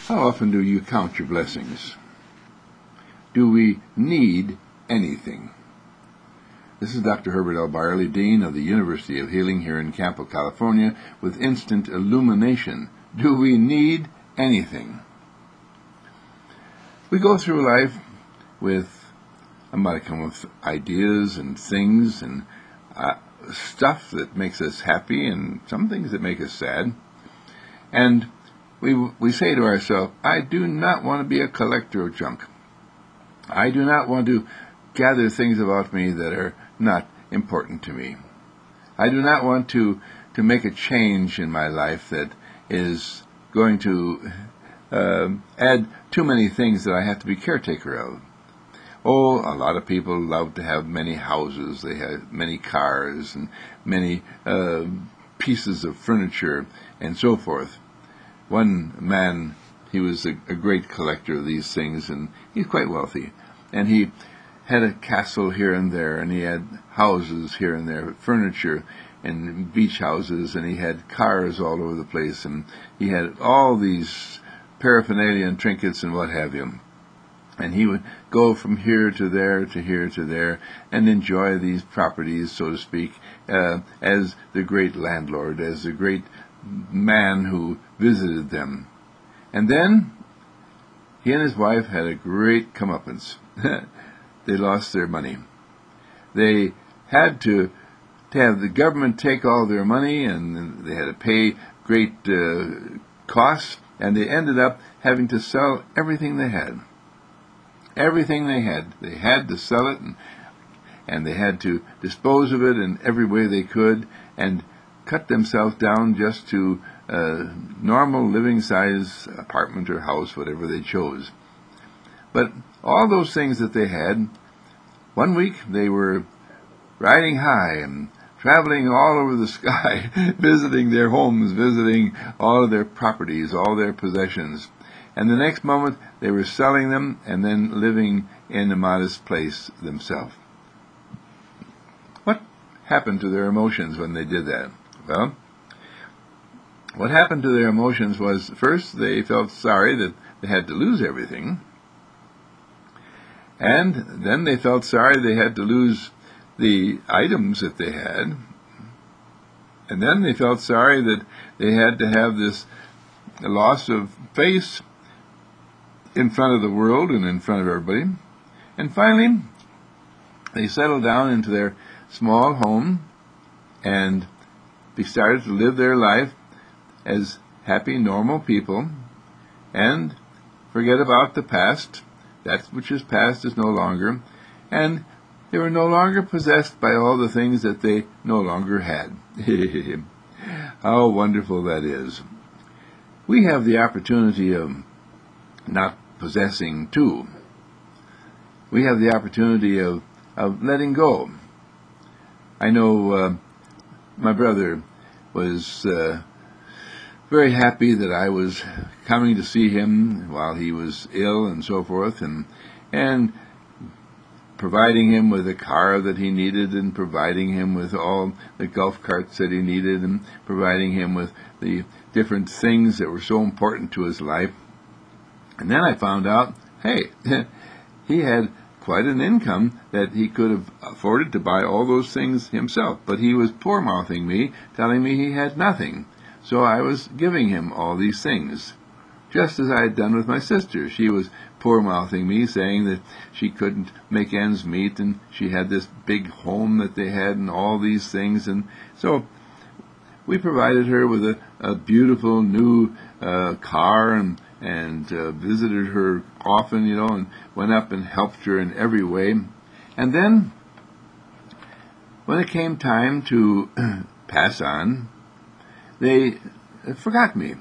How often do you count your blessings? Do we need anything? This is Dr. Herbert L. Byerly, Dean of the University of Healing here in Campo, California, with instant illumination. Do we need anything? We go through life with a modicum of ideas and things and stuff that makes us happy and some things that make us sad. And we say to ourselves, I do not want to be a collector of junk. I do not want to gather things about me that are not important to me. I do not want to make a change in my life that is going to add too many things that I have to be caretaker of. Oh, a lot of people love to have many houses. They have many cars and many pieces of furniture and so forth. One man, he was a great collector of these things, and he's quite wealthy. And he had a castle here and there, and he had houses here and there, furniture and beach houses, and he had cars all over the place, and he had all these paraphernalia and trinkets and what have you. And he would go from here to there to here to there and enjoy these properties, so to speak, as the great landlord, as the great man who visited them. And then he and his wife had a great comeuppance. They lost their money. They had to have the government take all their money, and they had to pay great costs, and they ended up having to sell everything they had. Everything they had. They had to sell it, and they had to dispose of it in every way they could, and cut themselves down just to a normal living size apartment or house, whatever they chose. But all those things that they had, one week they were riding high and traveling all over the sky, visiting their homes, visiting all of their properties, all their possessions. And the next moment they were selling them and then living in a modest place themselves. What happened to their emotions when they did that? Well, what happened to their emotions was, first, they felt sorry that they had to lose everything. And then they felt sorry they had to lose the items that they had. And then they felt sorry that they had to have this loss of face in front of the world and in front of everybody. And finally, they settled down into their small home, and they started to live their life as happy, normal people, and forget about the past. That which is past is no longer, and they were no longer possessed by all the things that they no longer had. How wonderful that is. We have the opportunity of not possessing too. We have the opportunity of letting go. I know my brother was very happy that I was coming to see him while he was ill and so forth, and providing him with a car that he needed, and providing him with all the golf carts that he needed, and providing him with the different things that were so important to his life. And then I found out, hey, he had quite an income that he could have afforded to buy all those things himself, but he was poor-mouthing me, telling me he had nothing. So I was giving him all these things, just as I had done with my sister. She was poor-mouthing me, saying that she couldn't make ends meet, and she had this big home that they had and all these things. And so we provided her with a beautiful new car, and visited her often, and went up and helped her in every way. And then, when it came time to pass on, they forgot me.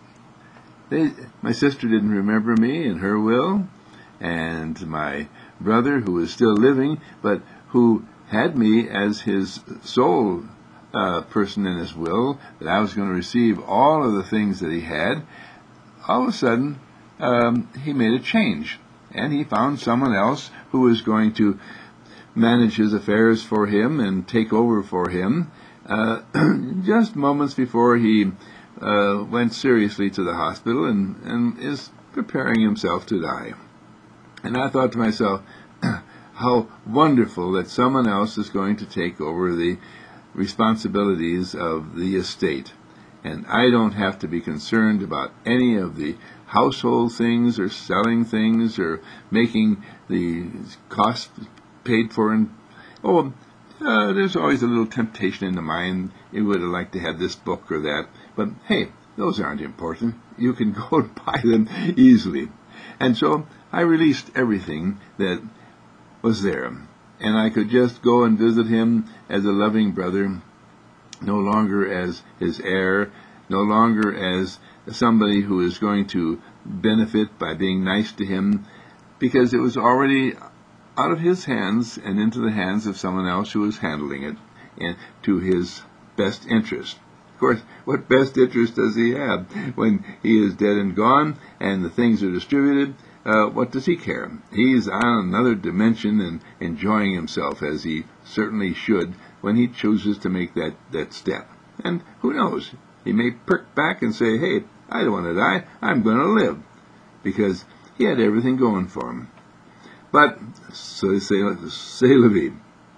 My sister didn't remember me in her will, and my brother, who was still living, but who had me as his sole person in his will, that I was going to receive all of the things that he had, all of a sudden he made a change, and he found someone else who was going to manage his affairs for him and take over for him, just moments before he went seriously to the hospital and is preparing himself to die. And I thought to myself, how wonderful that someone else is going to take over the responsibilities of the estate. And I don't have to be concerned about any of the household things or selling things or making the costs paid for. And there's always a little temptation in the mind. You would have liked to have this book or that. But hey, those aren't important. You can go and buy them easily. And so I released everything that was there. And I could just go and visit him as a loving brother, no longer as his heir, no longer as somebody who is going to benefit by being nice to him, because it was already out of his hands and into the hands of someone else who was handling it and to his best interest. Of course, what best interest does he have when he is dead and gone and the things are distributed? What does he care? He's on another dimension and enjoying himself, as he certainly should when he chooses to make that step. And who knows? He may perk back and say, hey, I don't want to die, I'm going to live, because he had everything going for him. But, so say la vie.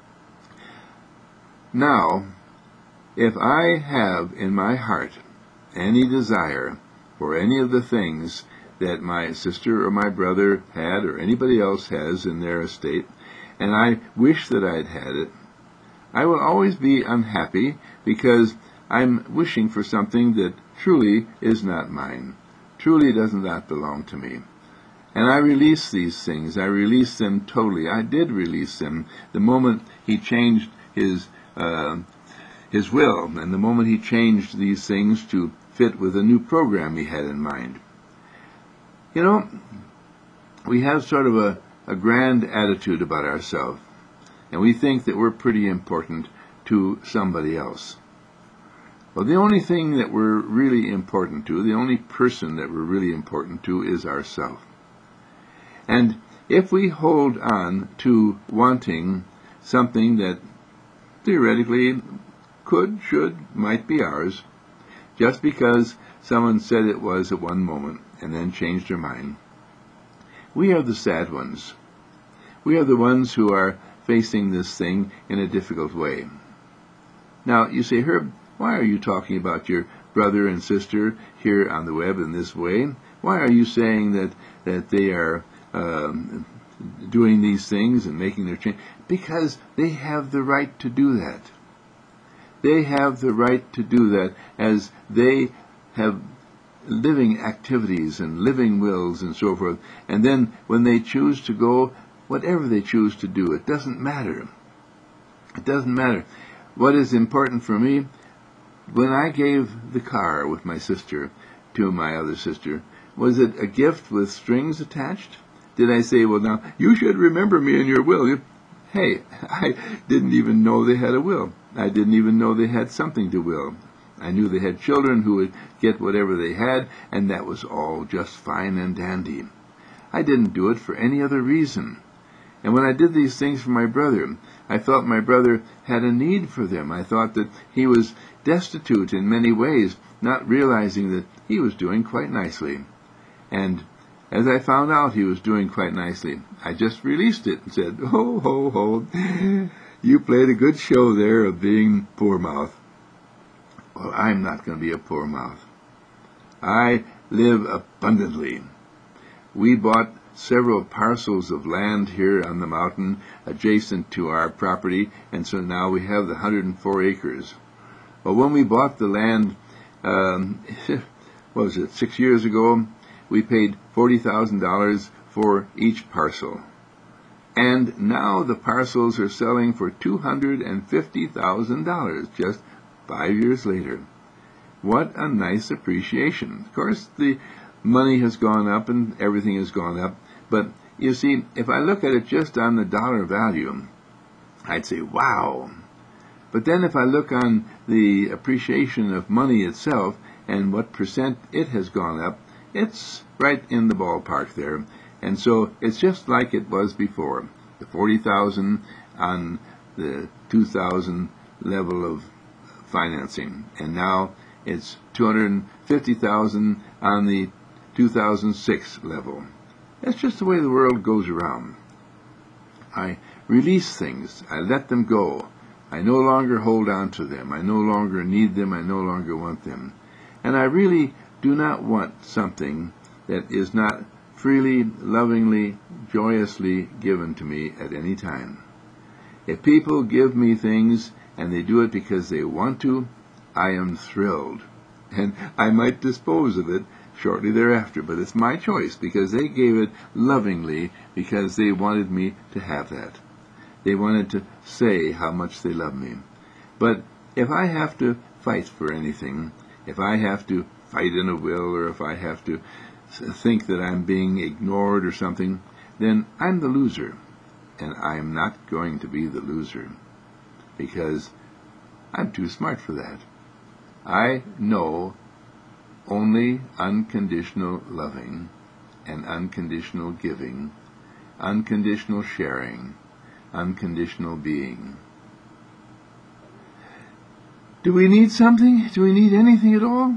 Now, if I have in my heart any desire for any of the things that my sister or my brother had or anybody else has in their estate, and I wish that I'd had it, I will always be unhappy because I'm wishing for something that truly is not mine, truly does not belong to me. And I release these things. I release them totally. I did release them the moment he changed his will, and the moment he changed these things to fit with a new program he had in mind. You know, we have sort of a grand attitude about ourselves, and we think that we're pretty important to somebody else. Well, the only thing that we're really important to, the only person that we're really important to, is ourselves. And if we hold on to wanting something that theoretically could, should, might be ours, just because someone said it was at one moment and then changed their mind, we are the sad ones. We are the ones who are facing this thing in a difficult way. Now, you say, Herb, why are you talking about your brother and sister here on the web in this way? Why are you saying that they are doing these things and making their change? Because they have the right to do that. They have the right to do that, as they have living activities and living wills and so forth. And then when they choose to go, whatever they choose to do, it doesn't matter. It doesn't matter. What is important for me, when I gave the car with my sister to my other sister, was it a gift with strings attached? Did I say, well, now, you should remember me in your will? Hey, I didn't even know they had a will. I didn't even know they had something to will. I knew they had children who would get whatever they had, and that was all just fine and dandy. I didn't do it for any other reason. And when I did these things for my brother, I felt my brother had a need for them. I thought that he was destitute in many ways, not realizing that he was doing quite nicely. And as I found out he was doing quite nicely, I just released it and said, ho, ho, ho, you played a good show there of being poor mouth. Well, I'm not going to be a poor mouth. I live abundantly. We bought several parcels of land here on the mountain adjacent to our property, and so now we have the 104 acres. Well, when we bought the land, what was it, 6 years ago, we paid $40,000 for each parcel. And now the parcels are selling for $250,000 just 5 years later. What a nice appreciation. Of course, the money has gone up and everything has gone up, but you see, if I look at it just on the dollar value, I'd say, wow. But then if I look on the appreciation of money itself and what percent it has gone up, it's right in the ballpark there. And so it's just like it was before. The 40,000 on the 2,000 level of financing. And now it's 250,000 on the 2006 level. That's just the way the world goes around. I release things. I let them go. I no longer hold on to them. I no longer need them. I no longer want them. And I really do not want something that is not freely, lovingly, joyously given to me at any time. If people give me things and they do it because they want to, I am thrilled. And I might dispose of it shortly thereafter, but it's my choice because they gave it lovingly because they wanted me to have that. They wanted to say how much they love me. But if I have to fight for anything, if I have to fight in a will, or if I have to think that I'm being ignored or something, then I'm the loser. And I'm not going to be the loser because I'm too smart for that. I know only unconditional loving and unconditional giving, unconditional sharing, unconditional being. Do we need something? Do we need anything at all?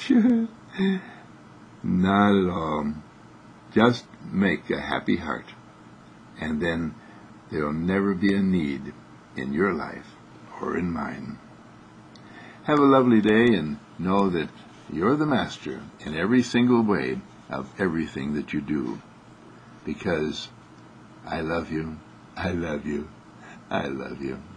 Not at all. Just make a happy heart, and then there will never be a need in your life or in mine. Have a lovely day, and know that you're the master in every single way of everything that you do, because I love you, I love you, I love you.